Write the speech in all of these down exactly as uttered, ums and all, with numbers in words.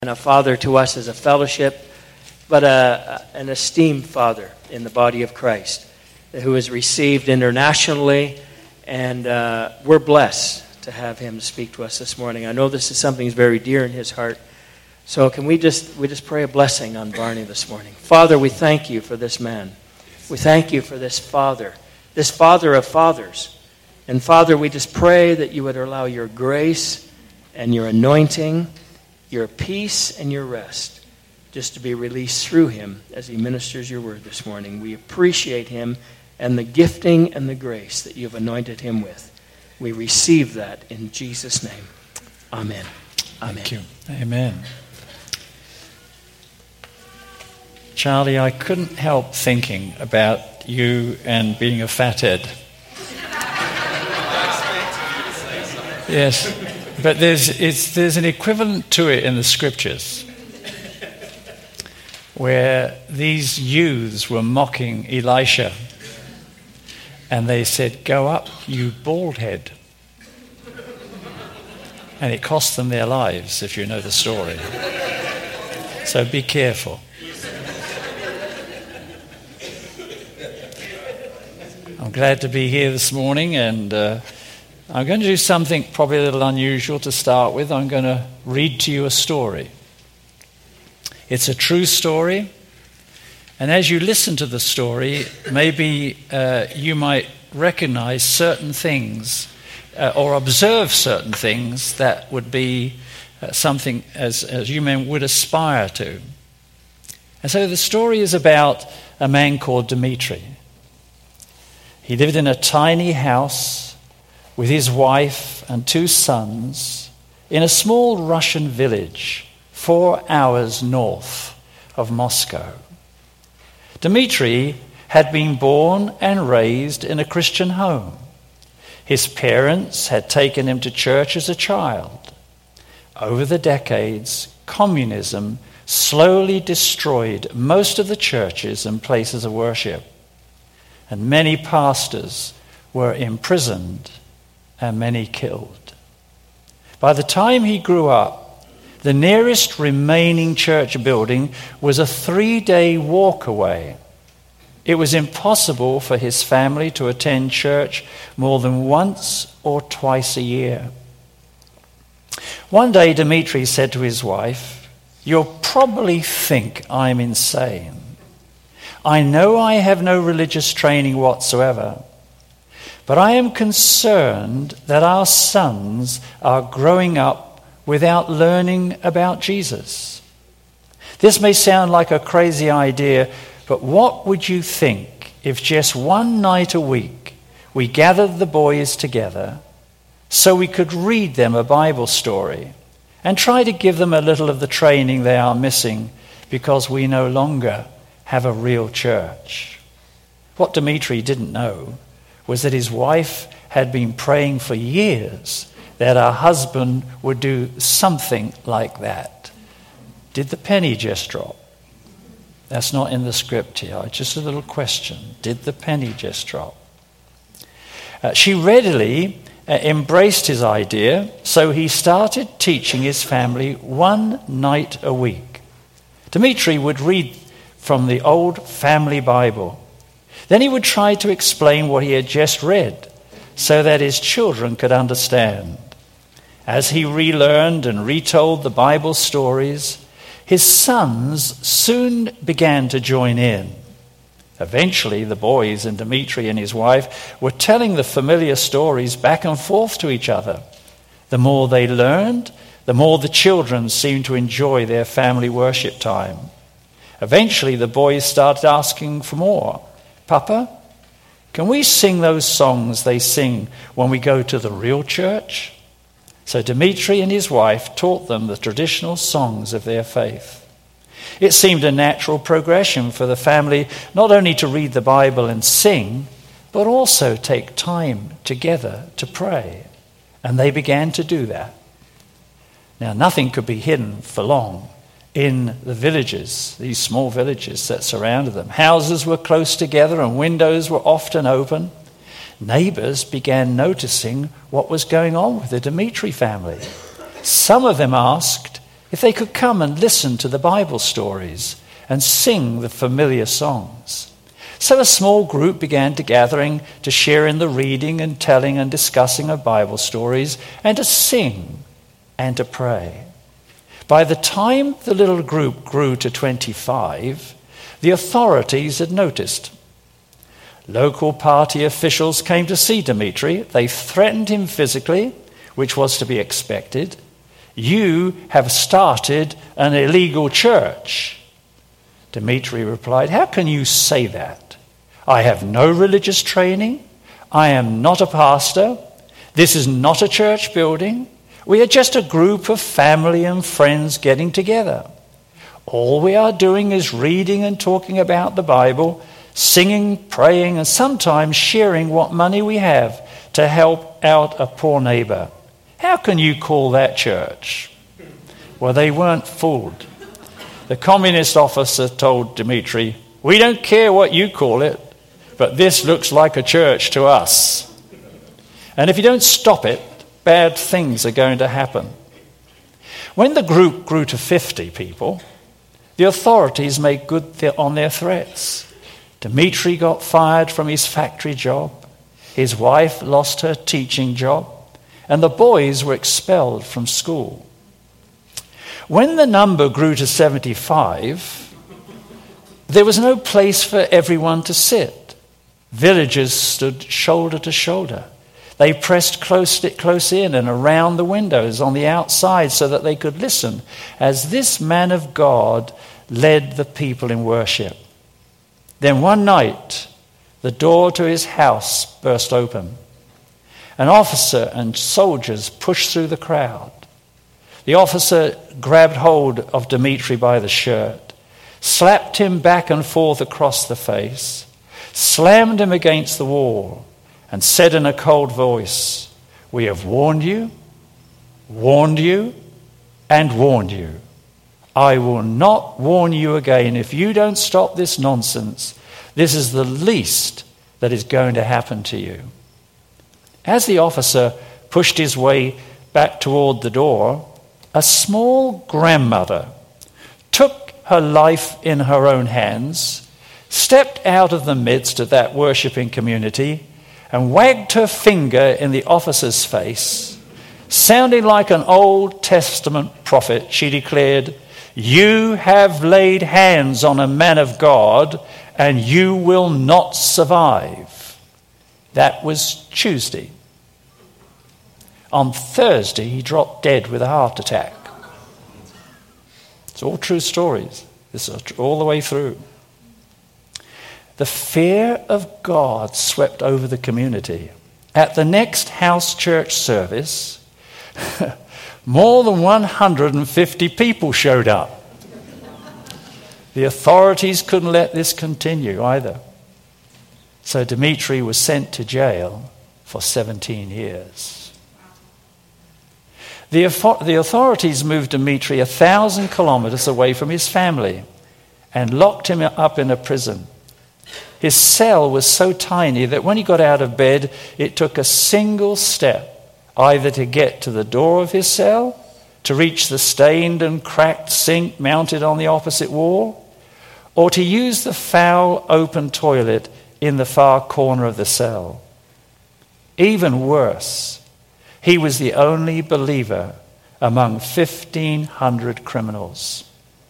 and a father to us as a fellowship, but a, an esteemed father in the body of Christ who is received internationally, and uh, we're blessed to have him speak to us this morning. I know this is something that's very dear in his heart. So can we just we just pray a blessing on Barney this morning? Father, we thank you for this man. We thank you for this father, this father of fathers. And Father, we just pray that you would allow your grace and your anointing, your peace and your rest just to be released through him as he ministers your word this morning. We appreciate him and the gifting and the grace that you've anointed him with. We receive that in Jesus' name. Amen. Amen. Thank you. Amen. Charlie, I couldn't help thinking about you and being a fathead. Yes, but there's it's, there's an equivalent to it in the scriptures where these youths were mocking Elisha and they said, "Go up, you bald head." And it cost them their lives, if you know the story. So be careful. I'm glad to be here this morning, and uh, I'm going to do something probably a little unusual to start with. I'm going to read to you a story. It's a true story, and as you listen to the story, maybe uh, you might recognize certain things uh, or observe certain things that would be uh, something as, as you men would aspire to. And so the story is about a man called Dmitri. He lived in a tiny house with his wife and two sons in a small Russian village four hours north of Moscow. Dmitri had been born and raised in a Christian home. His parents had taken him to church as a child. Over the decades, communism slowly destroyed most of the churches and places of worship, and many pastors were imprisoned and many killed. By the time he grew up, the nearest remaining church building was a three-day walk away. It was impossible for his family to attend church more than once or twice a year. One day, Dmitri said to his wife, "You'll probably think I'm insane. I know I have no religious training whatsoever, but I am concerned that our sons are growing up without learning about Jesus. This may sound like a crazy idea, but what would you think if just one night a week we gathered the boys together so we could read them a Bible story and try to give them a little of the training they are missing because we no longer have a real church?" What Dmitri didn't know was that his wife had been praying for years that her husband would do something like that. Did the penny just drop? That's not in the script here. Just a little question. Did the penny just drop? Uh, she readily uh, embraced his idea, so he started teaching his family one night a week. Dmitri would read from the old family Bible. Then he would try to explain what he had just read so that his children could understand. As he relearned and retold the Bible stories, his sons soon began to join in. Eventually, the boys and Dmitri and his wife were telling the familiar stories back and forth to each other. The more they learned, the more the children seemed to enjoy their family worship time. Eventually, the boys started asking for more. "Papa, can we sing those songs they sing when we go to the real church?" So Dmitri and his wife taught them the traditional songs of their faith. It seemed a natural progression for the family not only to read the Bible and sing, but also take time together to pray. And they began to do that. Now, nothing could be hidden for long in the villages, these small villages that surrounded them. Houses were close together and windows were often open. Neighbors began noticing what was going on with the Dmitri family. Some of them asked, if they could come and listen to the Bible stories and sing the familiar songs. So a small group began to gathering to share in the reading and telling and discussing of Bible stories and to sing and to pray. By the time the little group grew to twenty-five, the authorities had noticed. Local party officials came to see Dimitri. They threatened him physically, which was to be expected. You have started an illegal church. Dimitri replied, how can you say that? I have no religious training. I am not a pastor. This is not a church building. We are just a group of family and friends getting together. All we are doing is reading and talking about the Bible, singing, praying, and sometimes sharing what money we have to help out a poor neighbor. How can you call that church? Well, they weren't fooled. The communist officer told Dimitri, we don't care what you call it, but this looks like a church to us. And if you don't stop it, bad things are going to happen. When the group grew to fifty people, the authorities made good on their threats. Dimitri got fired from his factory job. His wife lost her teaching job. And the boys were expelled from school. When the number grew to seventy-five, there was no place for everyone to sit. Villagers stood shoulder to shoulder. They pressed close, close in and around the windows on the outside so that they could listen as this man of God led the people in worship. Then one night, the door to his house burst open. An officer and soldiers pushed through the crowd. The officer grabbed hold of Dimitri by the shirt, slapped him back and forth across the face, slammed him against the wall, and said in a cold voice, we have warned you, warned you, and warned you. I will not warn you again. If you don't stop this nonsense, this is the least that is going to happen to you. As the officer pushed his way back toward the door, a small grandmother took her life in her own hands, stepped out of the midst of that worshipping community, and wagged her finger in the officer's face. Sounding like an Old Testament prophet, she declared, you have laid hands on a man of God, and you will not survive. That was Tuesday. On Thursday, he dropped dead with a heart attack. It's all true stories. This is all the way through. The fear of God swept over the community. At the next house church service, more than one hundred fifty people showed up. The authorities couldn't let this continue either. So Dimitri was sent to jail for seventeen years. The, the authorities moved Dimitri a thousand kilometers away from his family and locked him up in a prison. His cell was so tiny that when he got out of bed, it took a single step, either to get to the door of his cell, to reach the stained and cracked sink mounted on the opposite wall, or to use the foul open toilet in the far corner of the cell. Even worse, he was the only believer among fifteen hundred criminals.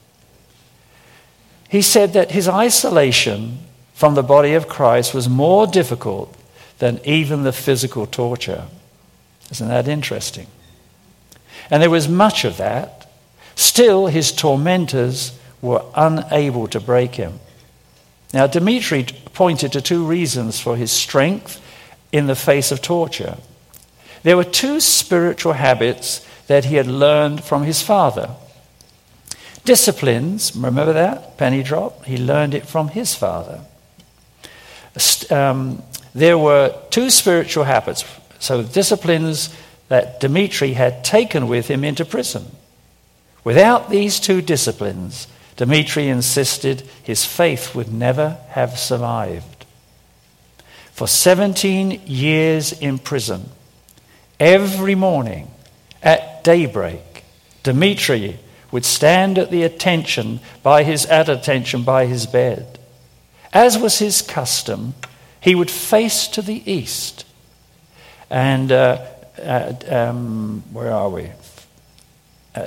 He said that his isolation from the body of Christ was more difficult than even the physical torture. Isn't that interesting? And there was much of that. Still, his tormentors were unable to break him. Now, Dimitri pointed to two reasons for his strength in the face of torture. There were two spiritual habits that he had learned from his father. Disciplines, remember that? Penny drop? He learned it from his father. Um, there were two spiritual habits, so disciplines that Dimitri had taken with him into prison. Without these two disciplines, Dimitri insisted his faith would never have survived. For seventeen years in prison, every morning at daybreak, Dimitri would stand at the attention by his at attention by his bed. As was his custom, he would face to the east. And uh, uh, um, where are we? Uh,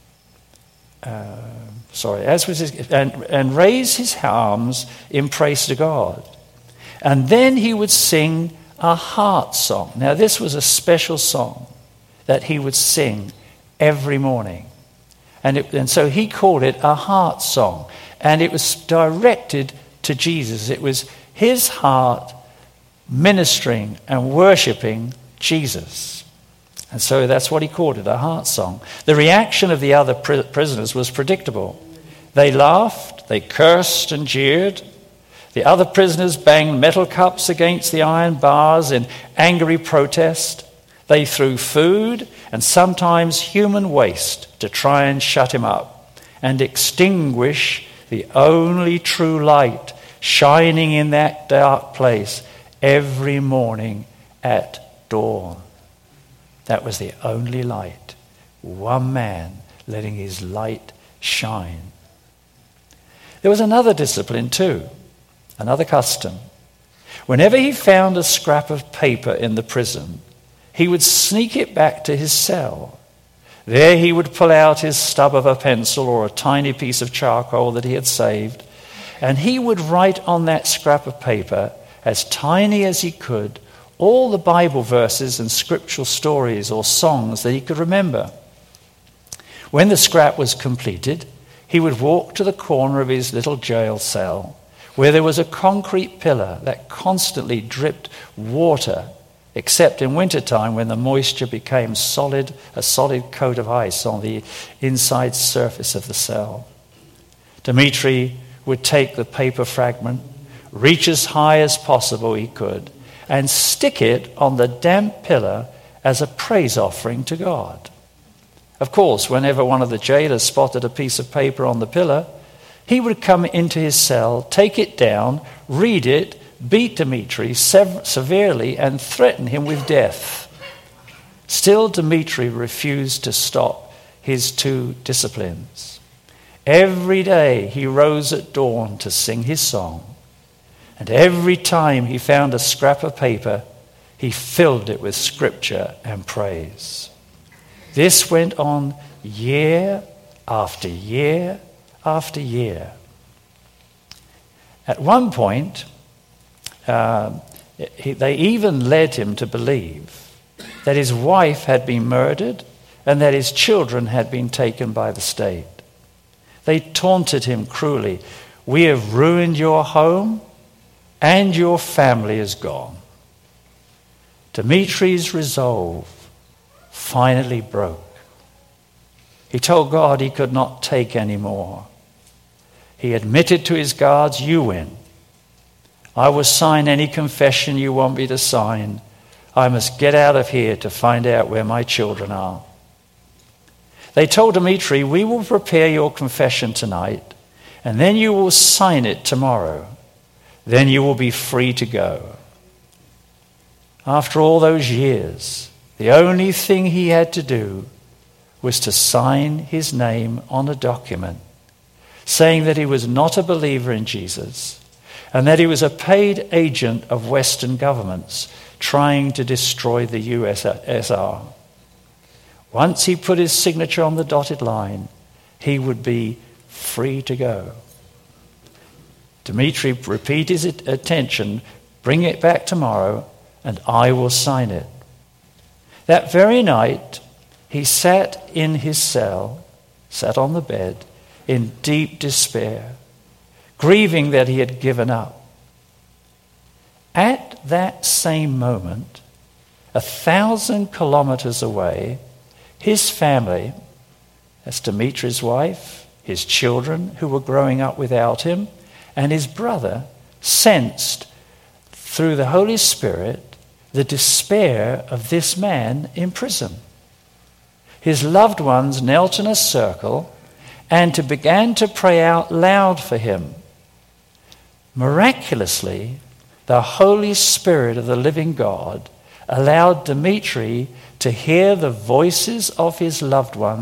uh, sorry, as was his, and, and raise his arms in praise to God. And then he would sing a heart song. Now, this was a special song that he would sing every morning. And, it, and so he called it a heart song. And it was directed to Jesus. It was his heart ministering and worshipping Jesus. And so that's what he called it, a heart song. The reaction of the other pri- prisoners was predictable. They laughed, they cursed and jeered. The other prisoners banged metal cups against the iron bars in angry protest. They threw food and sometimes human waste to try and shut him up and extinguish the only true light shining in that dark place every morning at dawn. That was the only light. One man letting his light shine. There was another discipline too, another custom. Whenever he found a scrap of paper in the prison, he would sneak it back to his cell. There he would pull out his stub of a pencil or a tiny piece of charcoal that he had saved, and he would write on that scrap of paper, as tiny as he could, all the Bible verses and scriptural stories or songs that he could remember. When the scrap was completed, he would walk to the corner of his little jail cell, where there was a concrete pillar that constantly dripped water, except in wintertime when the moisture became solid, a solid coat of ice on the inside surface of the cell. Dmitri would take the paper fragment, reach as high as possible he could, and stick it on the damp pillar as a praise offering to God. Of course, whenever one of the jailers spotted a piece of paper on the pillar, he would come into his cell, take it down, read it, beat Dmitri sev- severely, and threaten him with death. Still, Dmitri refused to stop his two disciplines. Every day he rose at dawn to sing his song. And every time he found a scrap of paper, he filled it with scripture and praise. This went on year after year after year. At one point, uh, he, they even led him to believe that his wife had been murdered and that his children had been taken by the state. They taunted him cruelly. "We have ruined your home, and your family is gone." Dmitri's resolve finally broke. He told God he could not take any more. He admitted to his guards, "You win. I will sign any confession you want me to sign. I must get out of here to find out where my children are." They told Dmitri, "We will prepare your confession tonight, and then you will sign it tomorrow. Then you will be free to go." After all those years, the only thing he had to do was to sign his name on a document saying that he was not a believer in Jesus and that he was a paid agent of Western governments trying to destroy the U S S R. Once he put his signature on the dotted line, he would be free to go. Dmitri repeated his attention, "Bring it back tomorrow, and I will sign it." That very night, he sat in his cell, sat on the bed, in deep despair, grieving that he had given up. At that same moment, a thousand kilometers away, his family, that's Dmitri's wife, his children who were growing up without him, and his brother, sensed through the Holy Spirit the despair of this man in prison. His loved ones knelt in a circle and to began to pray out loud for him. Miraculously, the Holy Spirit of the living God allowed Dmitri to hear the voices of his loved ones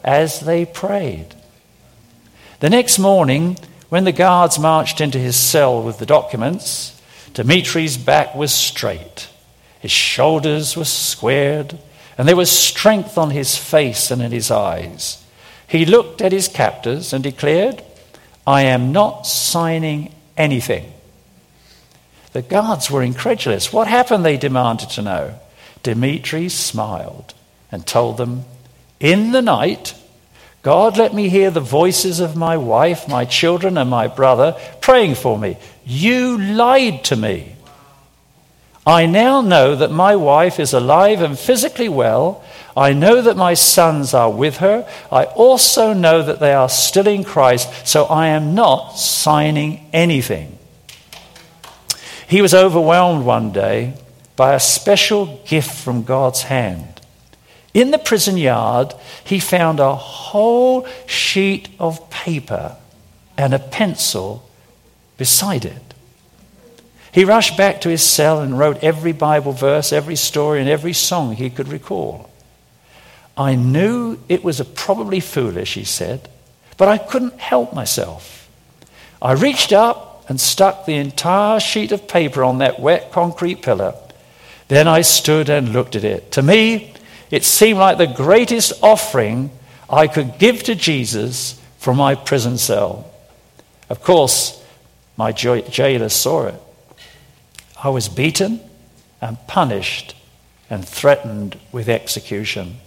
as they prayed. The next morning, when the guards marched into his cell with the documents, Dimitri's back was straight, his shoulders were squared, and there was strength on his face and in his eyes. He looked at his captors and declared, "I am not signing anything." The guards were incredulous. What happened, they demanded to know. Dimitri smiled and told them, "In the night, God let me hear the voices of my wife, my children, and my brother praying for me. You lied to me. I now know that my wife is alive and physically well. I know that my sons are with her. I also know that they are still in Christ, so I am not signing anything." He was overwhelmed one day by a special gift from God's hand. In the prison yard, he found a whole sheet of paper and a pencil beside it. He rushed back to his cell and wrote every Bible verse, every story, and every song he could recall. "I knew it was probably foolish," he said, "but I couldn't help myself. I reached up and stuck the entire sheet of paper on that wet concrete pillar. Then I stood and looked at it. To me, it seemed like the greatest offering I could give to Jesus from my prison cell. Of course, my jailer saw it. I was beaten and punished and threatened with execution."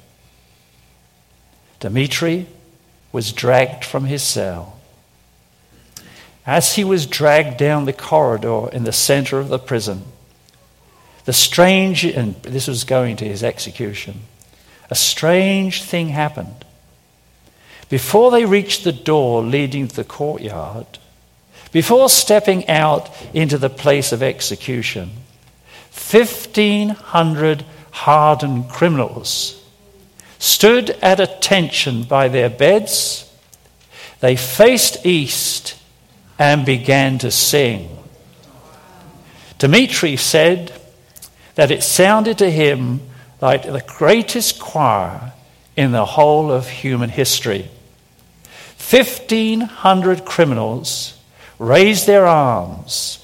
Dimitri was dragged from his cell. As he was dragged down the corridor in the center of the prison, the strange, and this was going to his execution, a strange thing happened. Before they reached the door leading to the courtyard, before stepping out into the place of execution, fifteen hundred hardened criminals stood at attention by their beds. They faced east and began to sing. Dimitri said that it sounded to him like the greatest choir in the whole of human history. Fifteen hundred criminals raised their arms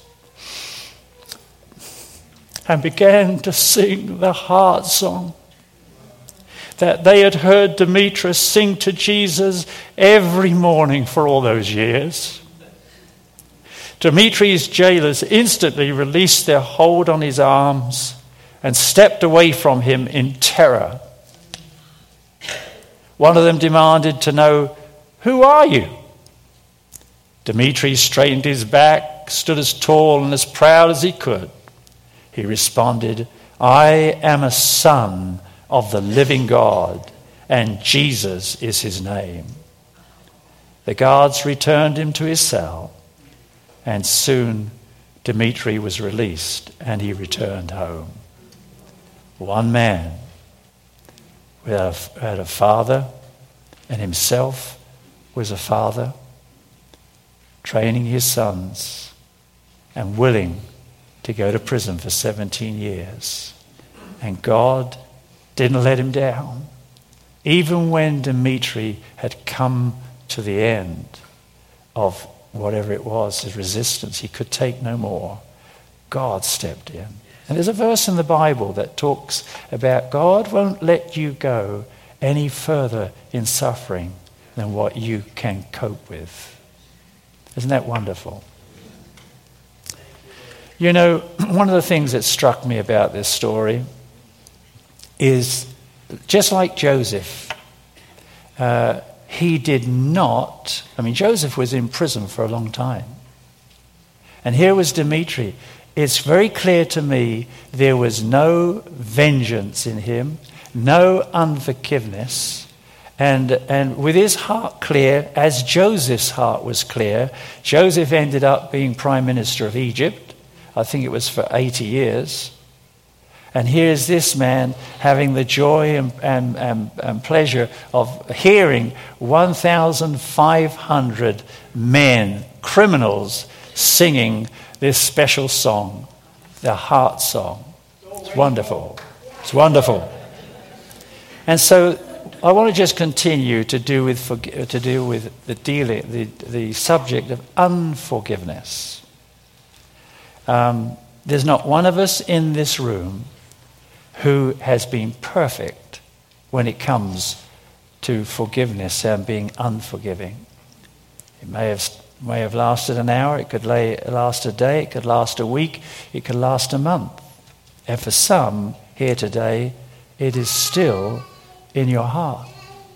and began to sing the heart song that they had heard Demetrius sing to Jesus every morning for all those years. Dimitri's jailers instantly released their hold on his arms and stepped away from him in terror. One of them demanded to know, "Who are you?" Dimitri straightened his back, stood as tall and as proud as he could. He responded, "I am a son of the living God, and Jesus is his name." The guards returned him to his cell, and soon Dimitri was released and he returned home. One man who had a father and himself was a father, training his sons and willing to go to prison for seventeen years. And God didn't let him down. Even when Dimitri had come to the end of whatever it was, his resistance, he could take no more, God stepped in. And there's a verse in the Bible that talks about God won't let you go any further in suffering than what you can cope with. Isn't that wonderful? You know, one of the things that struck me about this story is, just like Joseph, uh, he did not, I mean, Joseph was in prison for a long time. And here was Dimitri. It's very clear to me there was no vengeance in him, no unforgiveness. And, and with his heart clear, as Joseph's heart was clear, Joseph ended up being prime minister of Egypt. I think it was for eighty years. And here's this man having the joy and, and, and, and pleasure of hearing one thousand five hundred men, criminals, singing this special song, the heart song. It's wonderful. It's wonderful. And so I want to just continue to do with forg- to deal with the dealing the the subject of unforgiveness. Um, there's not one of us in this room who has been perfect when it comes to forgiveness and being unforgiving. It may have may have lasted an hour. It could lay, last a day. It could last a week. It could last a month. And for some here today, it is still in your heart.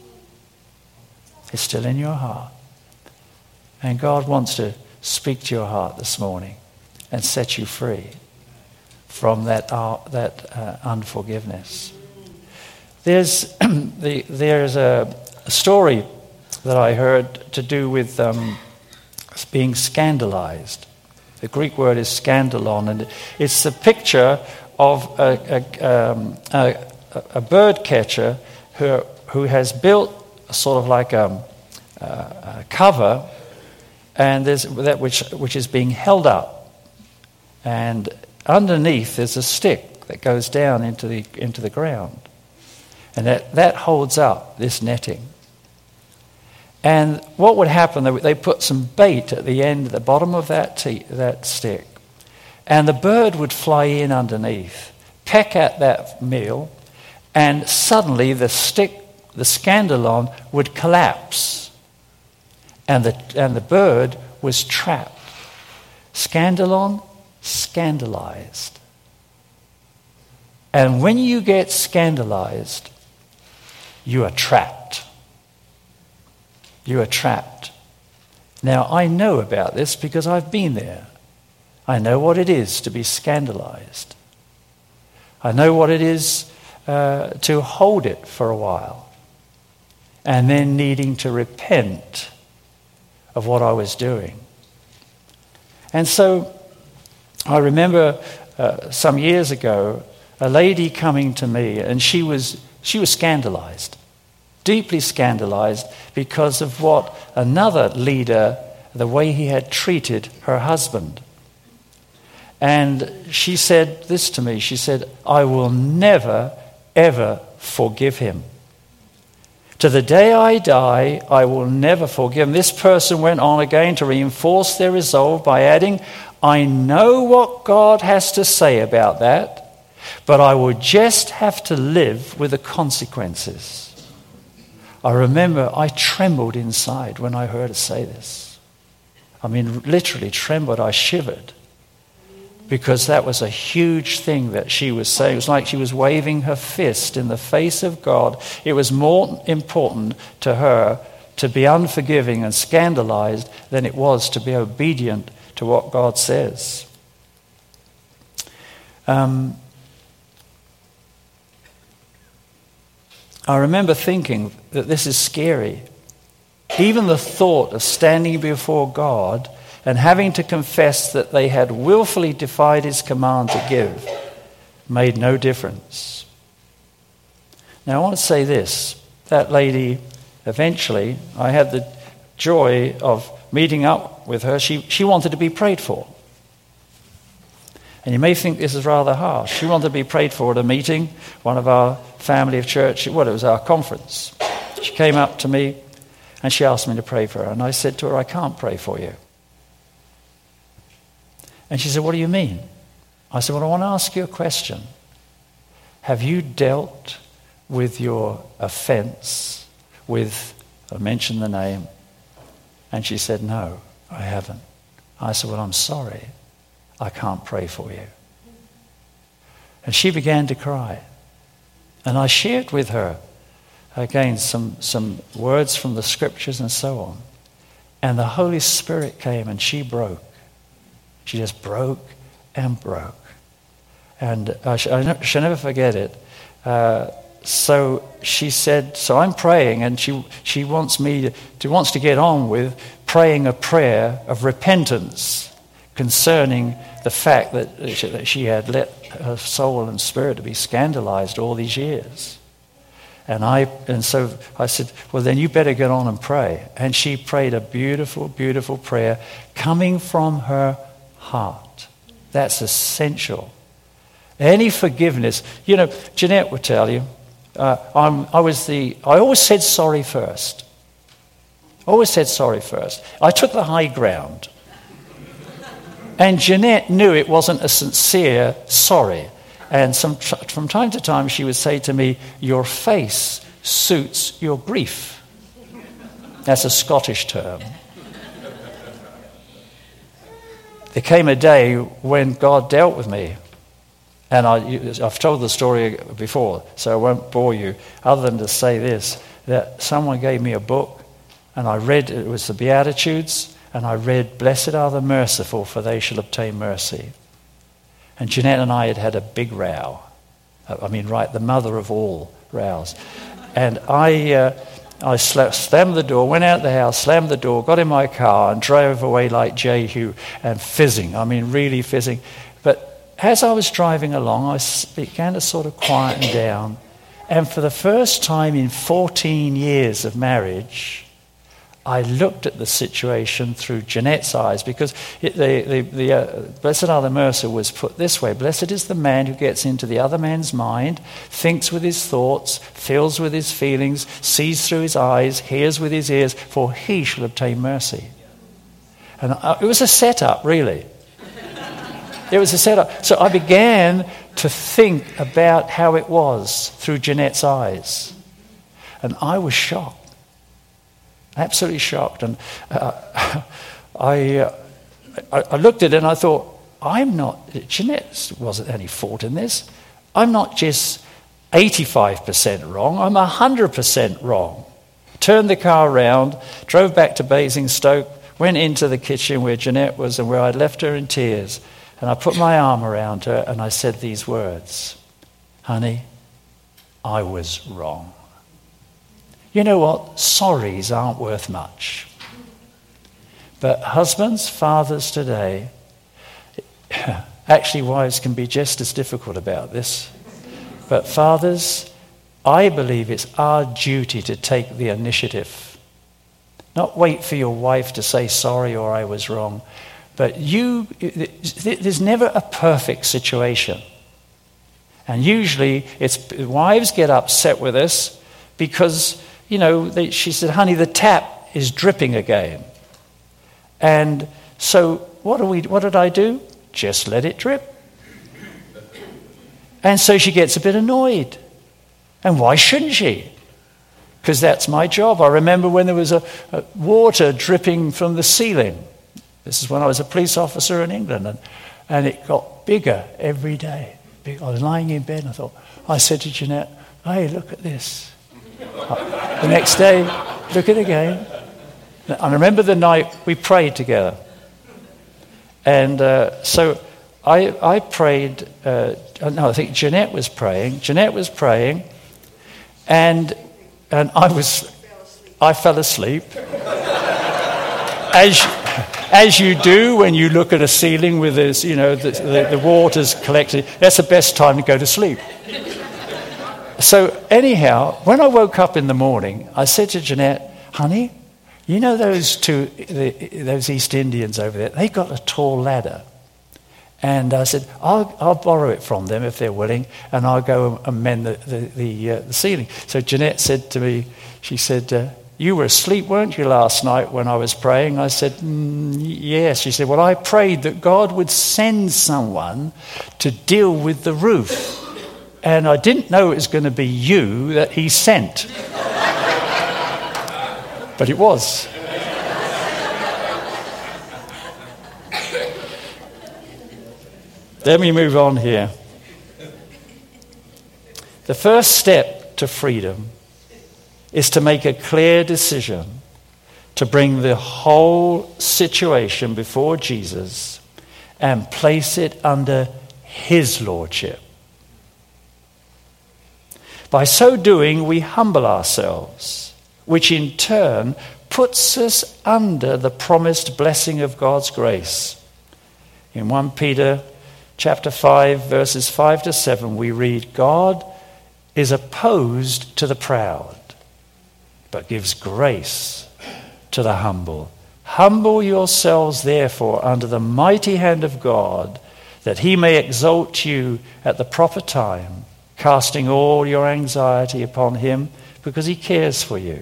It's still in your heart. And God wants to speak to your heart this morning and set you free from that uh, that uh, unforgiveness. There's the, there's a, a story that I heard to do with um, being scandalized. The Greek word is scandalon, and it's a picture of a, a, um, a, a bird catcher who, who has built a sort of like a, a cover, and there's that which which is being held up, and underneath there's a stick that goes down into the into the ground, and that, that holds up this netting. And what would happen? They, they put some bait at the end, at the bottom of that te- that stick, and the bird would fly in underneath, peck at that meal, and suddenly the stick, the scandalon, would collapse, and the and the bird was trapped. Scandalon, scandalized. And when you get scandalized, you are trapped. You are trapped. Now, I know about this because I've been there. I know what it is to be scandalized. I know what it is uh, to hold it for a while and then needing to repent of what I was doing. And so I remember uh, some years ago a lady coming to me, and she was she was scandalized, deeply scandalized because of what another leader, the way he had treated her husband. And she said this to me. She said, "I will never, ever forgive him. To the day I die, I will never forgive him." This person went on again to reinforce their resolve by adding, "I know what God has to say about that, but I would just have to live with the consequences." I remember I trembled inside when I heard her say this. I mean, literally trembled. I shivered. Because that was a huge thing that she was saying. It was like she was waving her fist in the face of God. It was more important to her to be unforgiving and scandalized than it was to be obedient to what God says. Um, I remember thinking that this is scary. Even the thought of standing before God and having to confess that they had willfully defied his command to give made no difference. Now I want to say this. That lady, eventually, I had the joy of meeting up with her. She, she wanted to be prayed for. And you may think this is rather harsh. She wanted to be prayed for at a meeting, one of our family of church, well, it was our conference. She came up to me and she asked me to pray for her. And I said to her, "I can't pray for you." And she said, "What do you mean?" I said, "Well, I want to ask you a question. Have you dealt with your offense with," I mentioned the name, and she said, "No, I haven't." I said, "Well, I'm sorry. I can't pray for you." And she began to cry. And I shared with her, again, some, some words from the scriptures and so on. And the Holy Spirit came and she broke. She just broke and broke. And I shall never forget it. Uh, so she said, so I'm praying, and she she wants me to, to wants to get on with praying a prayer of repentance concerning the fact that she, that she had let her soul and spirit to be scandalized all these years. And I and so I said, well, then you better get on and pray. And she prayed a beautiful, beautiful prayer coming from her heart. That's essential. Any forgiveness. You know, Jeanette will tell you, Uh, I'm, I was the. I always said sorry first. Always said sorry first. I took the high ground. And Jeanette knew it wasn't a sincere sorry. And some, from time to time she would say to me, "Your face suits your grief." That's a Scottish term. There came a day when God dealt with me. And I, I've told the story before, so I won't bore you, other than to say this, that someone gave me a book, and I read, it was the Beatitudes, and I read, "Blessed are the merciful, for they shall obtain mercy." And Jeanette and I had had a big row. I mean, right, the mother of all rows. And I uh, I slammed the door, went out the house, slammed the door, got in my car and drove away like Jehu and fizzing. I mean, really fizzing. But as I was driving along, I began to sort of quieten down. And for the first time in fourteen years of marriage, I looked at the situation through Jeanette's eyes, because it, the, the, the uh, Blessed are the merciful was put this way: blessed is the man who gets into the other man's mind, thinks with his thoughts, feels with his feelings, sees through his eyes, hears with his ears, for he shall obtain mercy. And I, it was a setup, really. It was a setup. So I began to think about how it was through Jeanette's eyes. And I was shocked. Absolutely shocked. And uh, I, uh, I I looked at it and I thought, I'm not, Jeanette wasn't any fault in this. I'm not just eighty-five percent wrong, I'm one hundred percent wrong. Turned the car around, drove back to Basingstoke, went into the kitchen where Jeanette was and where I'd left her in tears. And I put my arm around her and I said these words: "Honey, I was wrong." You know what? Sorries aren't worth much. But husbands, fathers today, actually wives can be just as difficult about this. But fathers, I believe it's our duty to take the initiative. Not wait for your wife to say sorry or I was wrong. But you, there's never a perfect situation. And usually it's wives get upset with us because, you know, they, she said, "Honey, the tap is dripping again." And so what do we? What did I do? Just let it drip. And so she gets a bit annoyed. And why shouldn't she? Because that's my job. I remember when there was a, a water dripping from the ceiling. This is when I was a police officer in England, and, and it got bigger every day. I was lying in bed and I thought, I said to Jeanette, "Hey, look at this." The next day, look at it again. And I remember the night we prayed together. And uh, so I, I prayed, uh, no, I think Jeanette was praying. Jeanette was praying, and and I was, I fell asleep. As, as you do when you look at a ceiling with this, you know, the, the, the water's collected. That's the best time to go to sleep. So anyhow, when I woke up in the morning, I said to Jeanette, "Honey, you know those two, the, those East Indians over there, they got a tall ladder." And I said, I'll, I'll borrow it from them if they're willing, and I'll go and mend the, the, the, uh, the ceiling. So Jeanette said to me, she said, uh, "You were asleep, weren't you, last night when I was praying?" I said, mm, "Yes." She said, "Well, I prayed that God would send someone to deal with the roof. And I didn't know it was going to be you that he sent." But it was. Let me move on here. The first step to freedom is to make a clear decision to bring the whole situation before Jesus and place it under his lordship. By so doing, we humble ourselves, which in turn puts us under the promised blessing of God's grace. In First Peter chapter five, verses five to seven, we read, "God is opposed to the proud, but gives grace to the humble. Humble yourselves, therefore, under the mighty hand of God, that he may exalt you at the proper time, casting all your anxiety upon him because he cares for you.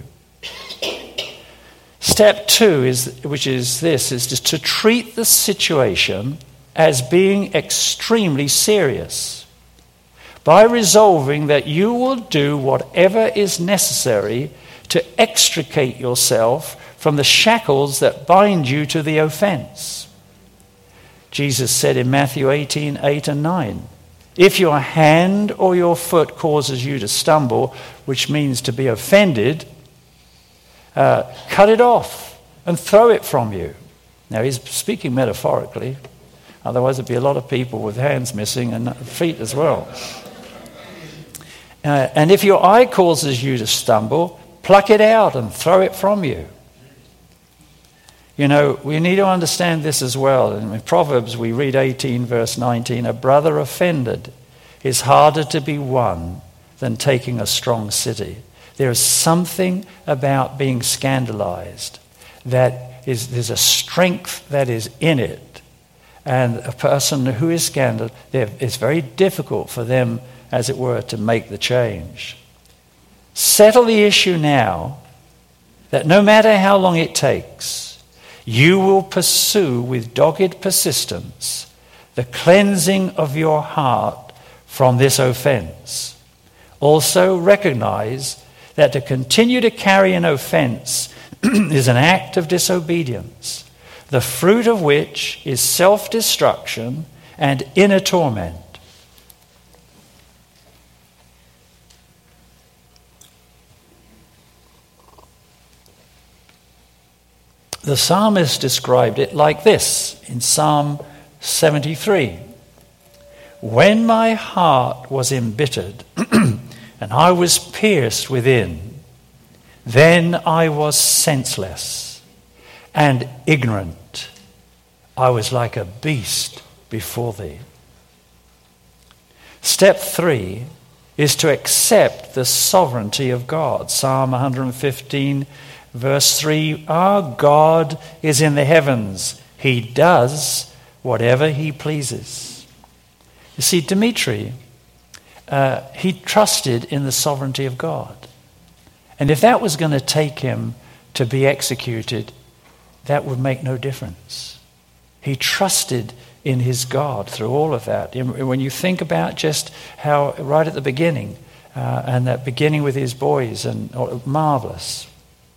Step two, is, which is this, is just to treat the situation as being extremely serious by resolving that you will do whatever is necessary to extricate yourself from the shackles that bind you to the offense. Jesus said in Matthew eighteen, eight and nine, if your hand or your foot causes you to stumble, which means to be offended, uh, cut it off and throw it from you. Now he's speaking metaphorically, otherwise there'd be a lot of people with hands missing and feet as well. Uh, and if your eye causes you to stumble, pluck it out and throw it from you. You know, we need to understand this as well. In Proverbs, we read eighteen, verse nineteen, a brother offended is harder to be won than taking a strong city. There is something about being scandalized that is, there's a strength that is in it. And a person who is scandalized, it's very difficult for them, as it were, to make the change. Settle the issue now that no matter how long it takes, you will pursue with dogged persistence the cleansing of your heart from this offense. Also recognize that to continue to carry an offense is an act of disobedience, the fruit of which is self-destruction and inner torment. The psalmist described it like this in Psalm seventy-three. When my heart was embittered and I was pierced within, then I was senseless and ignorant. I was like a beast before thee. Step three is to accept the sovereignty of God. Psalm one fifteen, verse three, our God is in the heavens. He does whatever he pleases. You see, Dmitri, uh, he trusted in the sovereignty of God. And if that was going to take him to be executed, that would make no difference. He trusted in his God through all of that. When you think about just how, right at the beginning, uh, and that beginning with his boys, and oh, marvelous.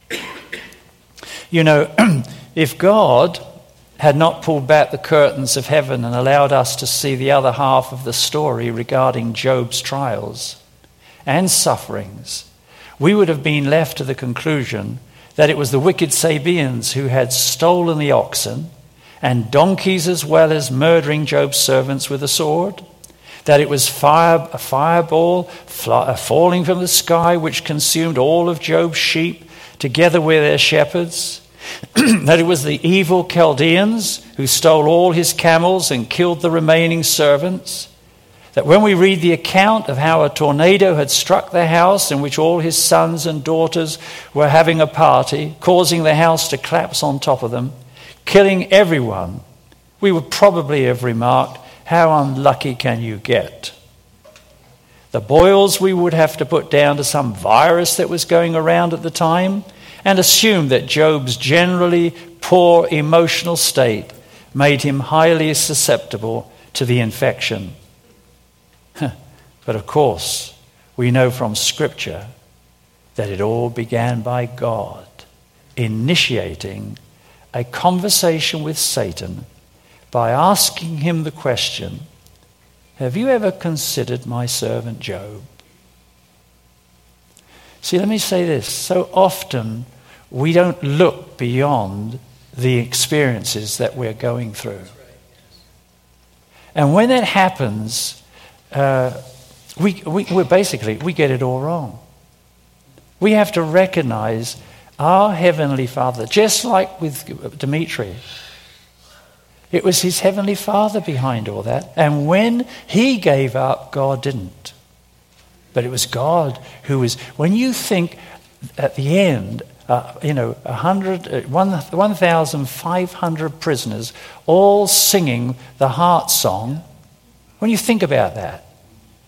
You know, if God had not pulled back the curtains of heaven and allowed us to see the other half of the story regarding Job's trials and sufferings, we would have been left to the conclusion that it was the wicked Sabaeans who had stolen the oxen and donkeys, as well as murdering Job's servants with a sword, that it was fire, a fireball fly, falling from the sky which consumed all of Job's sheep together with their shepherds, that it was the evil Chaldeans who stole all his camels and killed the remaining servants, that when we read the account of how a tornado had struck the house in which all his sons and daughters were having a party, causing the house to collapse on top of them, killing everyone, we would probably have remarked, how unlucky can you get? The boils we would have to put down to some virus that was going around at the time, and assume that Job's generally poor emotional state made him highly susceptible to the infection. But of course, we know from Scripture that it all began by God initiating a conversation with Satan by asking him the question, have you ever considered my servant Job? See, let me say this. So often we don't look beyond the experiences that we're going through. And when that happens, uh, we, we, we're basically, we get it all wrong. We have to recognize our Heavenly Father, just like with Dmitri. It was his Heavenly Father behind all that. And when he gave up, God didn't. But it was God who was, when you think at the end, uh, you know, one hundred, one thousand five hundred prisoners all singing the heart song, when you think about that,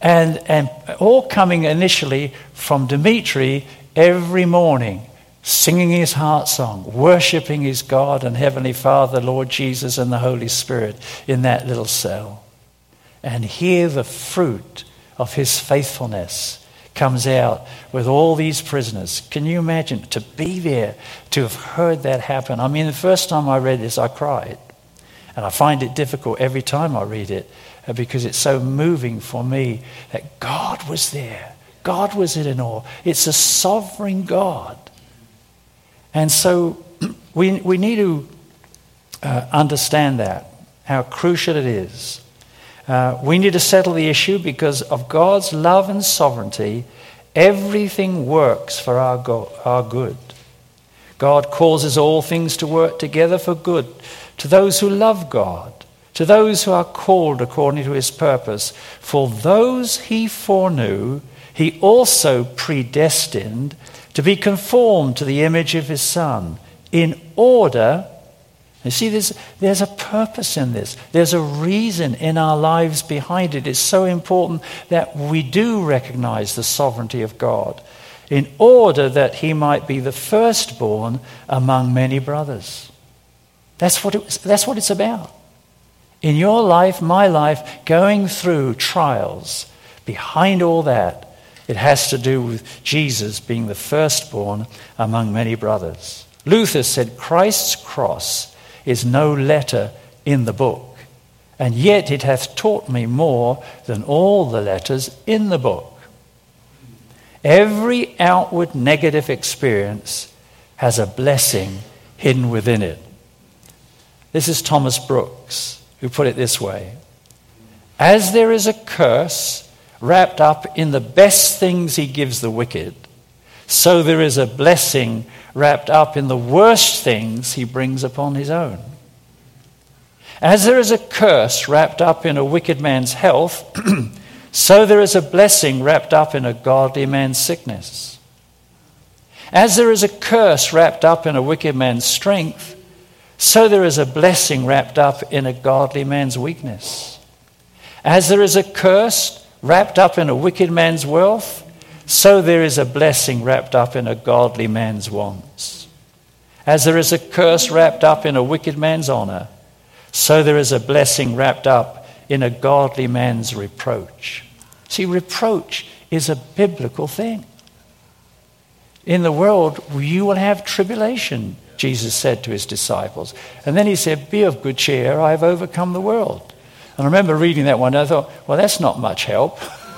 And, and all coming initially from Dimitri every morning, singing his heart song, worshipping his God and Heavenly Father, Lord Jesus and the Holy Spirit in that little cell. And here the fruit of his faithfulness comes out with all these prisoners. Can you imagine to be there, to have heard that happen? I mean, the first time I read this, I cried. And I find it difficult every time I read it because it's so moving for me that God was there. God was in it all. It's a sovereign God. And so we, we need to uh, understand that, how crucial it is. Uh, we need to settle the issue because of God's love and sovereignty. Everything works for our, go- our good. God causes all things to work together for good to those who love God, to those who are called according to his purpose. For those he foreknew, he also predestined to be conformed to the image of his Son, in order, you see, there's, there's a purpose in this. There's a reason in our lives behind it. It's so important that we do recognize the sovereignty of God, in order that he might be the firstborn among many brothers. That's what, it was, that's what it's about. In your life, my life, going through trials, behind all that, it has to do with Jesus being the firstborn among many brothers. Luther said, Christ's cross is no letter in the book, and yet it hath taught me more than all the letters in the book. Every outward negative experience has a blessing hidden within it. This is Thomas Brooks, who put it this way: as there is a curse wrapped up in the best things he gives the wicked, so there is a blessing wrapped up in the worst things he brings upon his own. As there is a curse wrapped up in a wicked man's health, so there is a blessing wrapped up in a godly man's sickness. As there is a curse wrapped up in a wicked man's strength, so there is a blessing wrapped up in a godly man's weakness. As there is a curse wrapped up in a wicked man's wealth, so there is a blessing wrapped up in a godly man's wants. As there is a curse wrapped up in a wicked man's honor, so there is a blessing wrapped up in a godly man's reproach. See, reproach is a biblical thing. In the world, you will have tribulation, Jesus said to his disciples. And then he said, be of good cheer, I have overcome the world. And I remember reading that one, and I thought, well, that's not much help.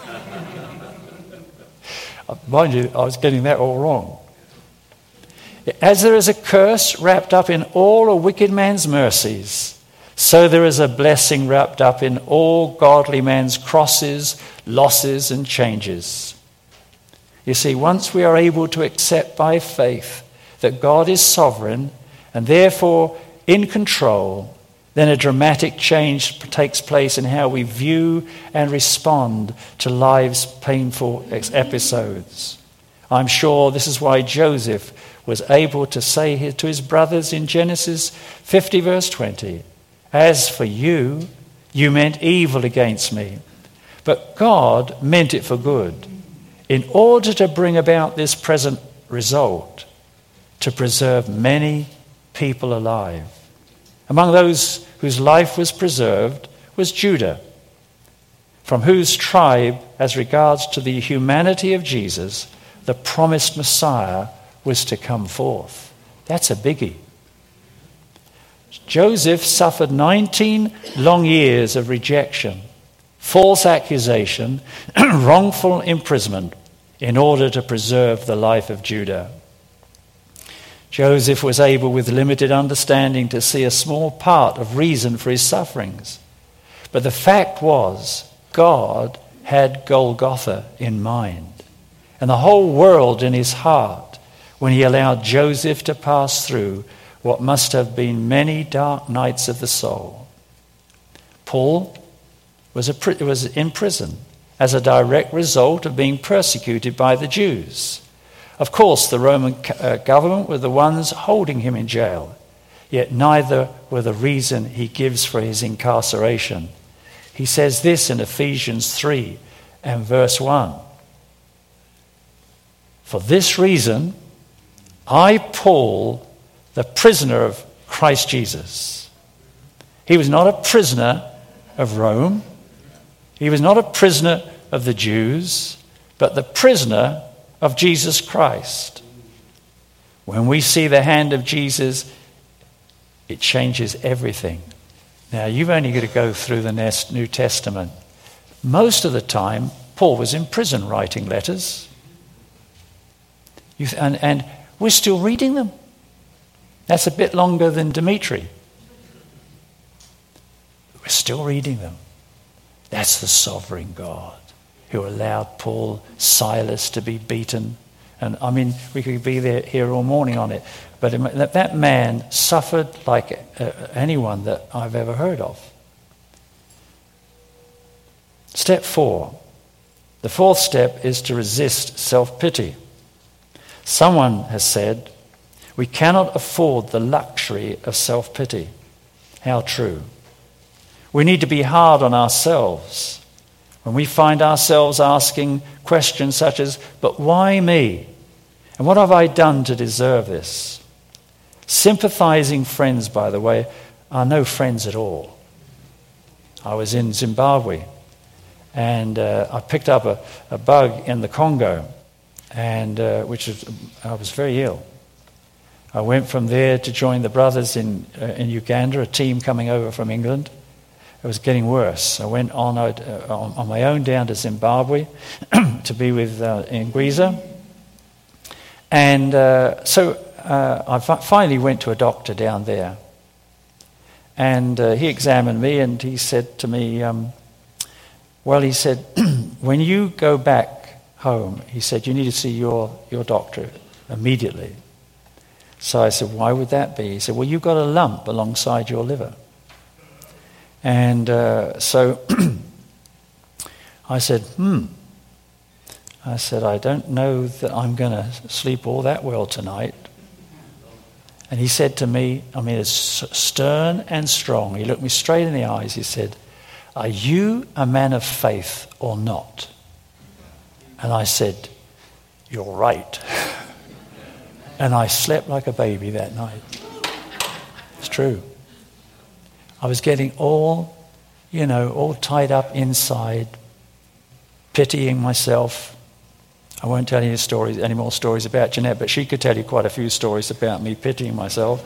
Mind you, I was getting that all wrong. As there is a curse wrapped up in all a wicked man's mercies, so there is a blessing wrapped up in all godly man's crosses, losses, and changes. You see, once we are able to accept by faith that God is sovereign and therefore in control, then a dramatic change takes place in how we view and respond to life's painful episodes. I'm sure this is why Joseph was able to say to his brothers in Genesis fifty, verse twenty, as for you, you meant evil against me, but God meant it for good, in order to bring about this present result, to preserve many people alive. Among those whose life was preserved was Judah, from whose tribe, as regards to the humanity of Jesus, the promised Messiah was to come forth. That's a biggie. Joseph suffered nineteen long years of rejection, false accusation, wrongful imprisonment in order to preserve the life of Judah. Joseph was able, with limited understanding, to see a small part of reason for his sufferings. But the fact was, God had Golgotha in mind, and the whole world in his heart, when he allowed Joseph to pass through what must have been many dark nights of the soul. Paul was, a, was in prison as a direct result of being persecuted by the Jews. Of course, the Roman uh, government were the ones holding him in jail, yet neither were the reason he gives for his incarceration. He says this in Ephesians three, and verse one. For this reason, I, Paul, the prisoner of Christ Jesus. He was not a prisoner of Rome. He was not a prisoner of the Jews, but the prisoner of Jesus Christ. When we see the hand of Jesus, it changes everything. Now, you've only got to go through the New Testament. Most of the time, Paul was in prison writing letters. You th- and, and we're still reading them. That's a bit longer than Dimitri. We're still reading them. That's the sovereign God who allowed Paul, Silas to be beaten. And I mean, we could be there here all morning on it. But that man suffered like uh, anyone that I've ever heard of. Step four. The fourth step is to resist self-pity. Someone has said, we cannot afford the luxury of self-pity. How true. We need to be hard on ourselves when we find ourselves asking questions such as, but why me? And what have I done to deserve this? Sympathizing friends, by the way, are no friends at all. I was in Zimbabwe and uh, I picked up a, a bug in the Congo, and uh, which was, I was very ill. I went from there to join the brothers in uh, in Uganda, a team coming over from England. It was getting worse. I went on uh, on, on my own down to Zimbabwe to be with uh, Ngwiza. And uh, so uh, I fi- finally went to a doctor down there. And uh, he examined me and he said to me, um, well, he said, when you go back home, he said, you need to see your, your doctor immediately. So I said, why would that be? He said, well, you've got a lump alongside your liver. And uh, so I said, hmm. I said, I don't know that I'm going to sleep all that well tonight. And he said to me, I mean, it's stern and strong. He looked me straight in the eyes. He said, are you a man of faith or not? And I said, you're right. And I slept like a baby that night. It's true. I was getting all, you know, all tied up inside, pitying myself. I won't tell you any stories, any more stories about Jeanette, but she could tell you quite a few stories about me pitying myself.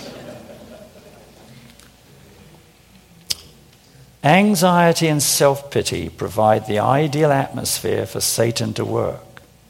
Anxiety and self-pity provide the ideal atmosphere for Satan to work.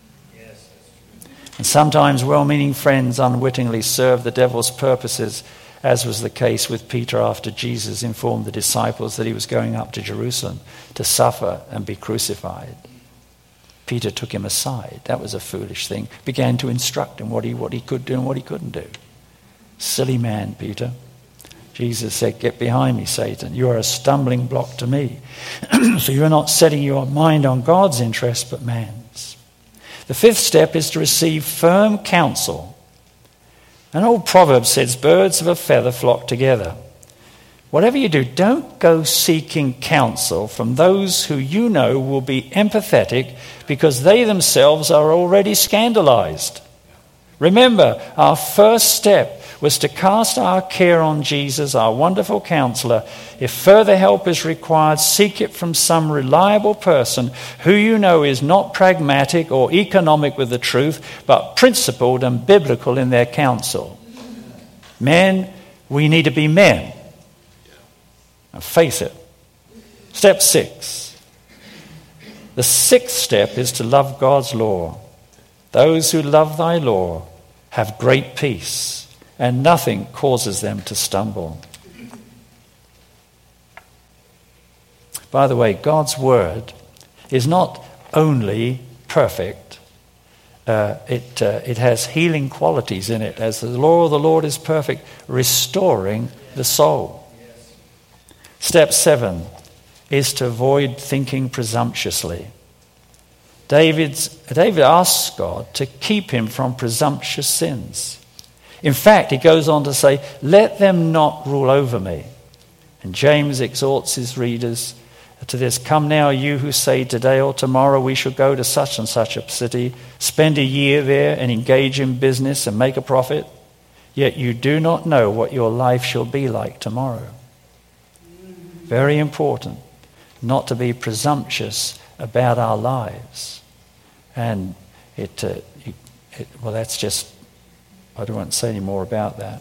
And sometimes well-meaning friends unwittingly serve the devil's purposes, as was the case with Peter after Jesus informed the disciples that he was going up to Jerusalem to suffer and be crucified. Peter took him aside. That was a foolish thing. Began to instruct him what he, what he could do and what he couldn't do. Silly man, Peter. Jesus said, get behind me, Satan. You are a stumbling block to me. So you are not setting your mind on God's interest, but man's. The fifth step is to receive firm counsel. An old proverb says, birds of a feather flock together. Whatever you do, don't go seeking counsel from those who you know will be empathetic because they themselves are already scandalized. Remember, our first step was to cast our care on Jesus, our wonderful counselor. If further help is required, seek it from some reliable person who you know is not pragmatic or economic with the truth, but principled and biblical in their counsel. Men, we need to be men. And face it. Step six. The sixth step is to love God's law. Those who love thy law have great peace, and nothing causes them to stumble. By the way, God's word is not only perfect, uh, it, uh, it has healing qualities in it. As the law of the Lord is perfect, restoring the soul. Step seven is to avoid thinking presumptuously. David's, David asks God to keep him from presumptuous sins. In fact, he goes on to say, let them not rule over me. And James exhorts his readers, to this, "Come now, you who say today or tomorrow we shall go to such and such a city, spend a year there and engage in business and make a profit, yet you do not know what your life shall be like tomorrow." Very important not to be presumptuous about our lives. And it, uh, it well, that's just, I don't want to say any more about that.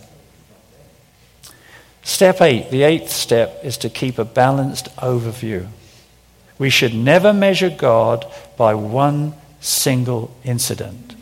Step eight, the eighth step, is to keep a balanced overview. We should never measure God by one single incident.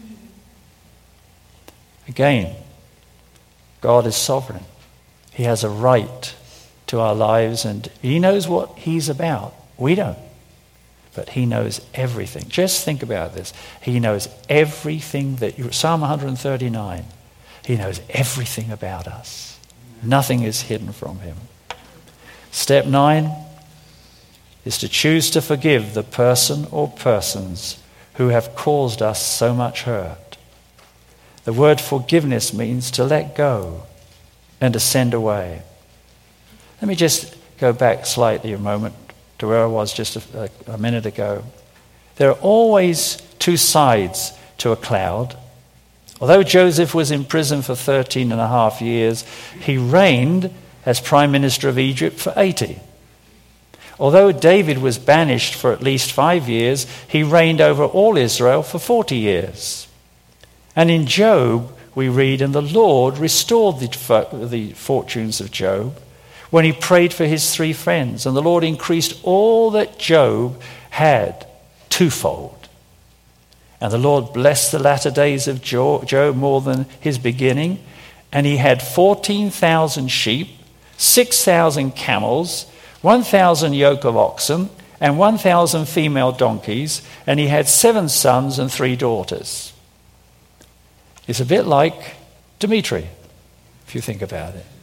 Again, God is sovereign. He has a right to our lives, and he knows what he's about. We don't. But he knows everything. Just think about this. He knows everything that you... Psalm one thirty-nine. He knows everything about us. Nothing is hidden from him. Step nine is to choose to forgive the person or persons who have caused us so much hurt. The word forgiveness means to let go and to send away. Let me just go back slightly a moment to where I was just a, a minute ago. There are always two sides to a cloud. Although Joseph was in prison for thirteen and a half years, he reigned as Prime Minister of Egypt for eighty. Although David was banished for at least five years, he reigned over all Israel for forty years. And in Job, we read, "And the Lord restored the, the fortunes of Job when he prayed for his three friends. And the Lord increased all that Job had twofold. And the Lord blessed the latter days of Job more than his beginning. And he had fourteen thousand sheep, six thousand camels, one thousand yoke of oxen, and one thousand female donkeys. And he had seven sons and three daughters." It's a bit like Dimitri, if you think about it.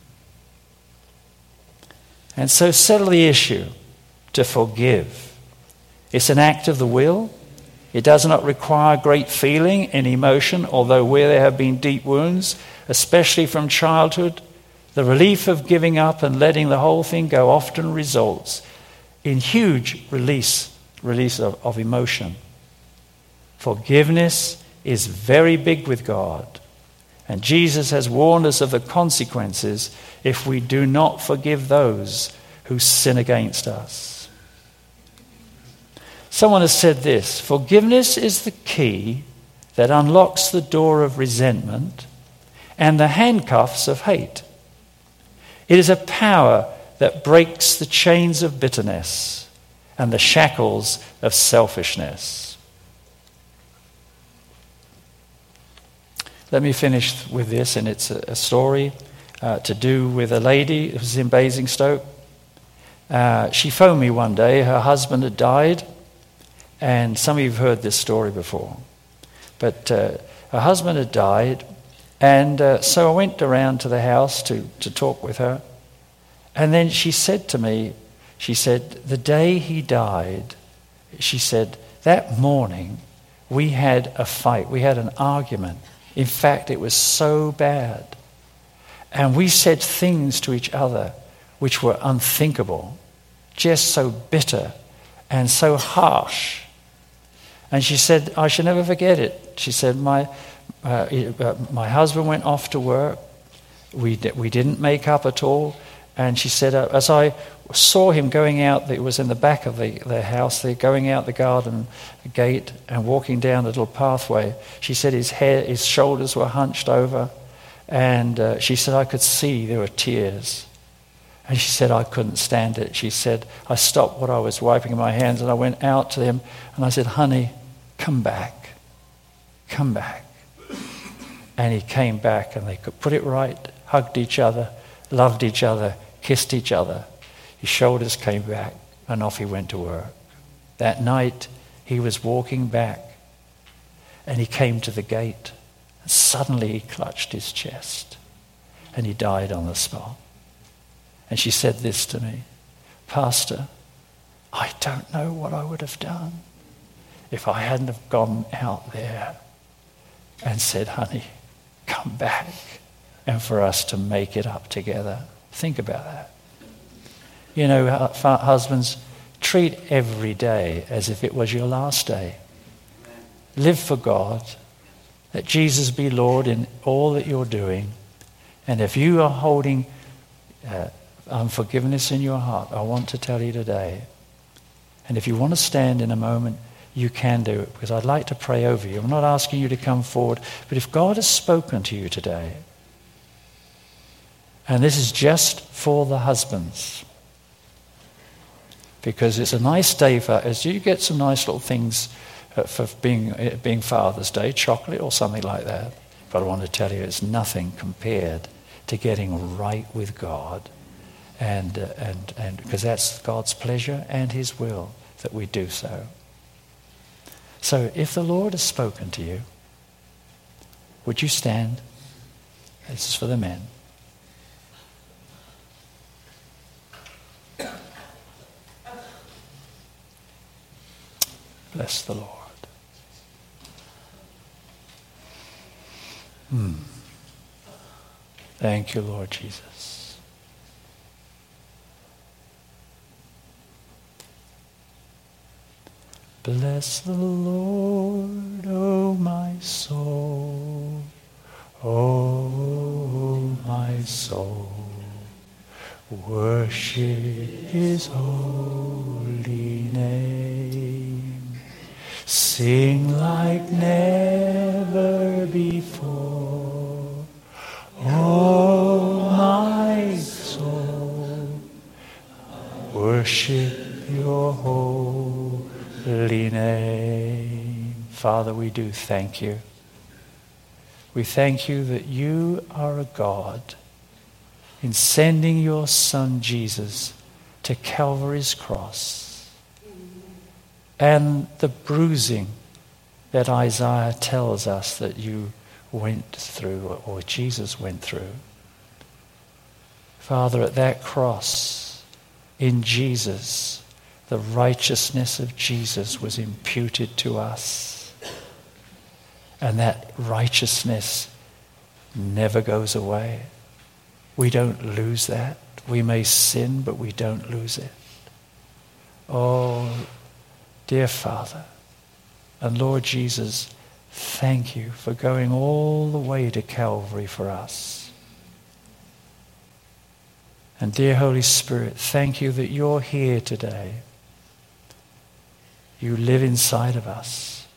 And so settle the issue to forgive. It's an act of the will. It does not require great feeling and emotion, although where there have been deep wounds, especially from childhood, the relief of giving up and letting the whole thing go often results in huge release, release of, of emotion. Forgiveness is very big with God, and Jesus has warned us of the consequences if we do not forgive those who sin against us. Someone has said this: forgiveness is the key that unlocks the door of resentment and the handcuffs of hate. It is a power that breaks the chains of bitterness and the shackles of selfishness. Let me finish with this, and it's a, a story uh, to do with a lady who was in Basingstoke. Uh, she phoned me one day. Her husband had died. And some of you have heard this story before. But uh, her husband had died, and uh, so I went around to the house to, to talk with her. And then she said to me, she said, the day he died, she said, that morning we had a fight, we had an argument. In fact, it was so bad. And we said things to each other which were unthinkable, just so bitter and so harsh. And she said, I shall never forget it. She said, my uh, uh, my husband went off to work. We, di- we didn't make up at all. And she said, uh, as I saw him going out, it was in the back of the, the house, they're going out the garden gate and walking down the little pathway. She said his head, his shoulders were hunched over. And uh, she said, I could see there were tears. And she said, I couldn't stand it. She said, I stopped what I was wiping my hands and I went out to him and I said, honey, come back. Come back. And he came back and they could put it right, hugged each other, loved each other, kissed each other. His shoulders came back and off he went to work. That night he was walking back and he came to the gate and suddenly he clutched his chest and he died on the spot. And she said this to me, Pastor, I don't know what I would have done if I hadn't have gone out there and said, honey, come back, and for us to make it up together. Think about that. You know, husbands, treat every day as if it was your last day. Live for God. Let Jesus be Lord in all that you're doing. And if you are holding uh, unforgiveness in your heart, I want to tell you today, and if you want to stand in a moment, you can do it, because I'd like to pray over you. I'm not asking you to come forward, but if God has spoken to you today, and this is just for the husbands, because it's a nice day for, as you get some nice little things uh, for being, uh, being Father's Day, chocolate or something like that. But I want to tell you, it's nothing compared to getting right with God. And, uh, and, and because that's God's pleasure and his will that we do so. So if the Lord has spoken to you, would you stand? This is for the men. Bless the Lord. Hmm. Thank you, Lord Jesus. Bless the Lord, O my soul, O my soul. Worship his holy name. Sing like never before. Oh, my soul, worship your holy name. Father, we do thank you. We thank you that you are a God in sending your Son Jesus to Calvary's cross, and the bruising that Isaiah tells us that you went through, or Jesus went through. Father, at that cross, in Jesus, the righteousness of Jesus was imputed to us. And that righteousness never goes away. We don't lose that. We may sin, but we don't lose it. Oh, dear Father, and Lord Jesus, thank you for going all the way to Calvary for us. And dear Holy Spirit, thank you that you're here today. You live inside of us.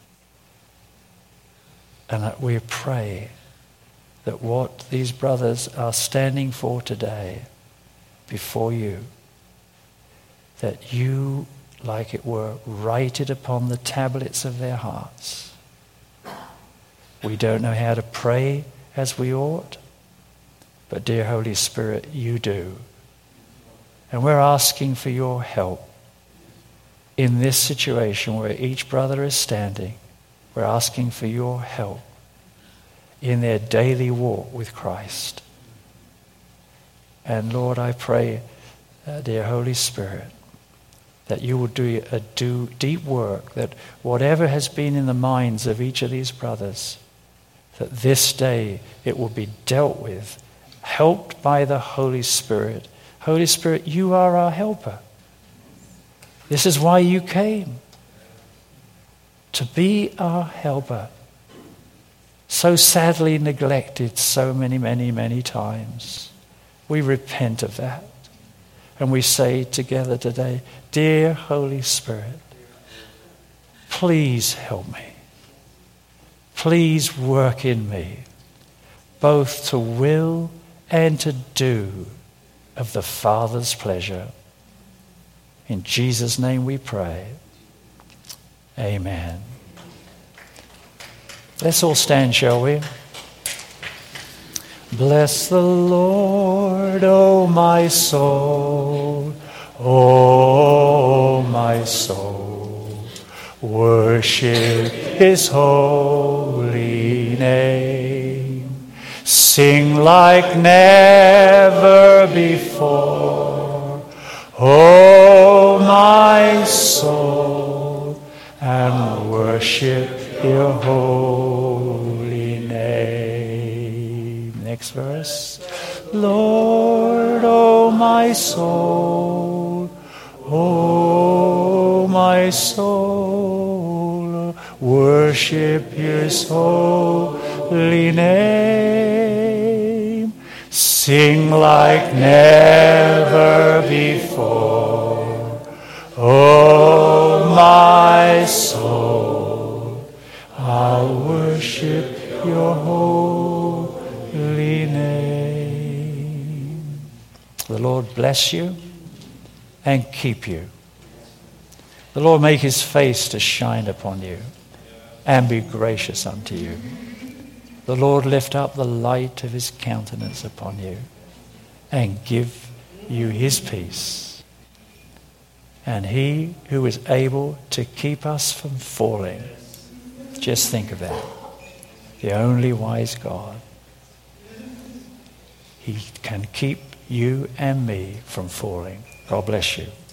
And that we pray that what these brothers are standing for today before you, that you, like it were, write it upon the tablets of their hearts. We don't know how to pray as we ought, but dear Holy Spirit, you do. And we're asking for your help in this situation where each brother is standing. We're asking for your help in their daily walk with Christ. And Lord, I pray, uh, dear Holy Spirit, that you will do a do deep work, that whatever has been in the minds of each of these brothers, that this day it will be dealt with, helped by the Holy Spirit. Holy Spirit, you are our helper. This is why you came, to be our helper. So sadly neglected so many, many, many times. We repent of that. And we say together today, dear Holy Spirit, please help me. Please work in me, both to will and to do of the Father's pleasure. In Jesus' name we pray. Amen. Let's all stand, shall we? Bless the Lord, O my soul, O my soul. Worship his holy name. Sing like never before, O my soul, and worship your holy name. Next verse. Lord, O my soul, O my soul, worship his holy name. Sing like never before, oh my soul, I'll worship your holy name. The Lord bless you and keep you. The Lord make his face to shine upon you and be gracious unto you. The Lord lift up the light of his countenance upon you and give you his peace. And he who is able to keep us from falling, just think of that, the only wise God, he can keep you and me from falling. God bless you.